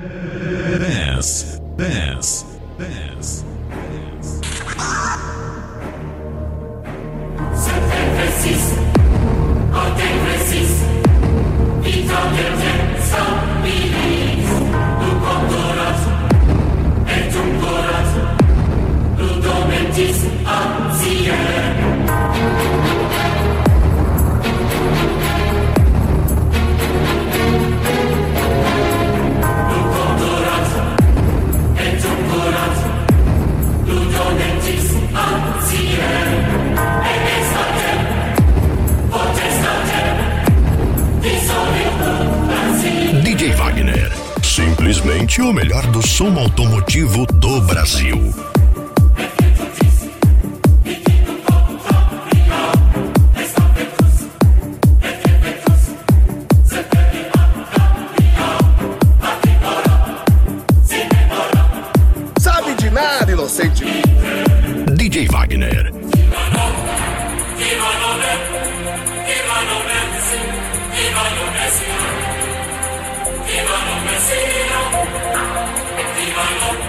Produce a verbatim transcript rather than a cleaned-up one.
Dance, dance, dance, dance. D J Wagner, simplesmente o melhor do som automotivo do Brasil. Sabe de nada, inocente. D J Wagner. Viva